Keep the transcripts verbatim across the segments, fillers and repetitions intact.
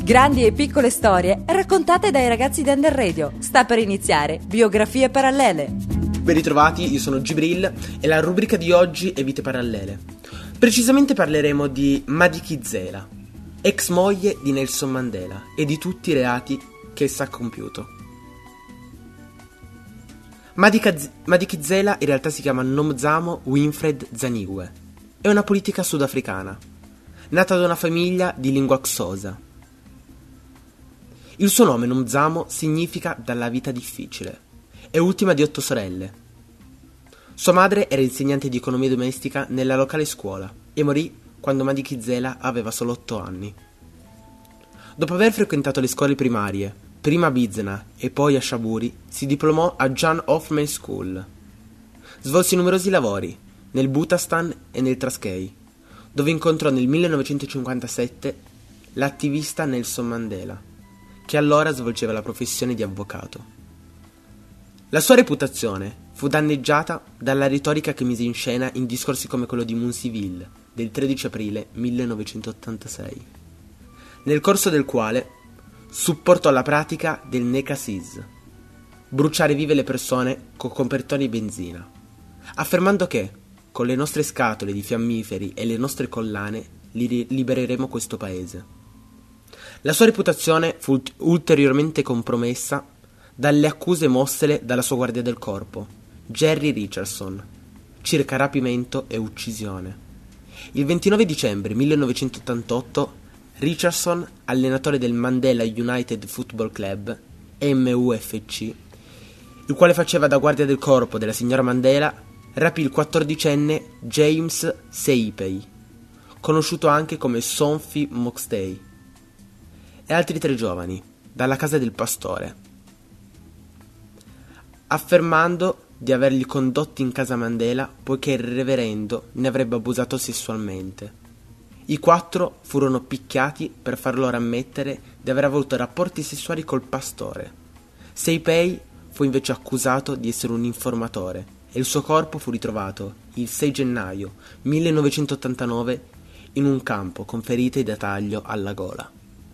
Grandi e piccole storie raccontate dai ragazzi di Under Radio. Sta per iniziare Biografie Parallele. Ben ritrovati, io sono Gibril e la rubrica di oggi è Vite Parallele. Precisamente parleremo di Madikizela, ex moglie di Nelson Mandela, e di tutti i reati che essa ha compiuto. Madikaz- Madikizela in realtà si chiama Nomzamo Winfred Zaniwe. È una politica sudafricana, nata da una famiglia di lingua xhosa. Il suo nome, Nomzamo, significa dalla vita difficile. È ultima di otto sorelle. Sua madre era insegnante di economia domestica nella locale scuola e morì quando Madikizela aveva solo otto anni. Dopo aver frequentato le scuole primarie, prima a Bizana e poi a Shaburi, si diplomò a John Hoffman School. Svolse numerosi lavori nel Bhutastan e nel Transkei, dove incontrò nel millenovecentocinquantasette l'attivista Nelson Mandela, che allora svolgeva la professione di avvocato. La sua reputazione fu danneggiata dalla retorica che mise in scena in discorsi come quello di Munsiville del tredici aprile millenovecentottantasei, nel corso del quale supportò la pratica del Nekasis, bruciare vive le persone con copertoni di benzina, affermando che con le nostre scatole di fiammiferi e le nostre collane li libereremo questo paese. La sua reputazione fu ulteriormente compromessa dalle accuse mossele dalla sua guardia del corpo, Jerry Richardson, circa rapimento e uccisione. Il ventinove dicembre millenovecentottantotto Richardson, allenatore del Mandela United Football Club, M U F C, il quale faceva da guardia del corpo della signora Mandela, rapì il quattordicenne James Seipei, conosciuto anche come Somfi Moxtey, e altri tre giovani, dalla casa del pastore, affermando di averli condotti in casa Mandela poiché il reverendo ne avrebbe abusato sessualmente. I quattro furono picchiati per far loro ammettere di aver avuto rapporti sessuali col pastore. Seipei fu invece accusato di essere un informatore e il suo corpo fu ritrovato il sei gennaio millenovecentottantanove in un campo con ferite da taglio alla gola.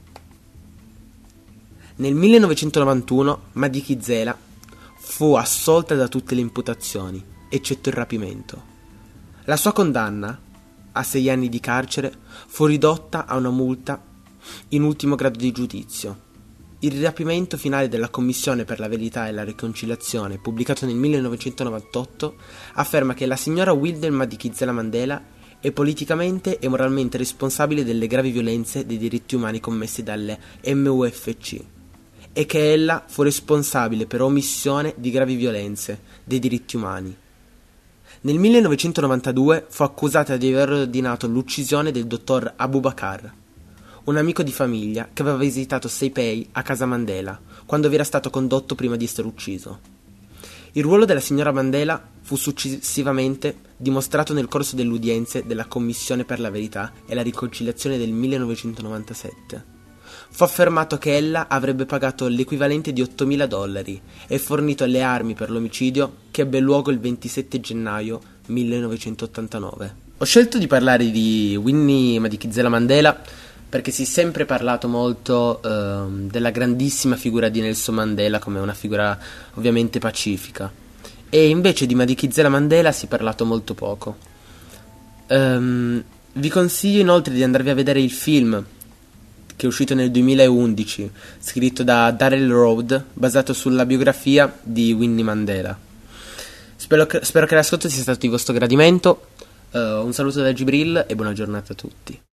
Nel millenovecentonovantuno Madikizela fu assolta da tutte le imputazioni, eccetto il rapimento. La sua condanna, a sei anni di carcere, fu ridotta a una multa in ultimo grado di giudizio. Il rapimento finale della Commissione per la Verità e la Riconciliazione, pubblicato nel millenovecentonovantotto, afferma che la signora Wilder Madikizela Mandela è politicamente e moralmente responsabile delle gravi violenze dei diritti umani commesse dalle M U F C e che ella fu responsabile per omissione di gravi violenze dei diritti umani. Nel millenovecentonovantadue fu accusata di aver ordinato l'uccisione del dottor Abubakar, un amico di famiglia che aveva visitato Seipei a casa Mandela quando vi era stato condotto prima di essere ucciso. Il ruolo della signora Mandela fu successivamente dimostrato nel corso delle udienze della Commissione per la Verità e la Riconciliazione del millenovecentonovantasette. Fu affermato che ella avrebbe pagato l'equivalente di ottomila dollari e fornito le armi per l'omicidio che ebbe luogo il ventisette gennaio millenovecentottantanove. Ho scelto di parlare di Winnie Madikizela Mandela perché si è sempre parlato molto eh, della grandissima figura di Nelson Mandela come una figura ovviamente pacifica, e invece di Madikizela Mandela si è parlato molto poco. Um, vi consiglio inoltre di andarvi a vedere il film che è uscito nel duemilaundici, scritto da Darrell Road, basato sulla biografia di Winnie Mandela. Spero che, spero che l'ascolto sia stato di vostro gradimento. Uh, un saluto da Gibril e buona giornata a tutti.